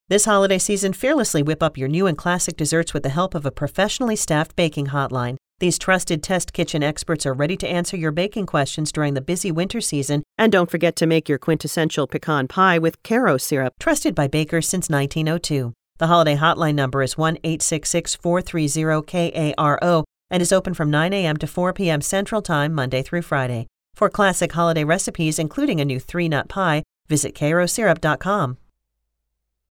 This holiday season, fearlessly whip up your new and classic desserts with the help of a professionally staffed baking hotline. These trusted test kitchen experts are ready to answer your baking questions during the busy winter season. And don't forget to make your quintessential pecan pie with Caro syrup, trusted by bakers since 1902. The holiday hotline number is 1-866-430-KARO and is open from 9 a.m. to 4 p.m. Central Time, Monday through Friday. For classic holiday recipes, including a new 3-nut pie, visit carosyrup.com.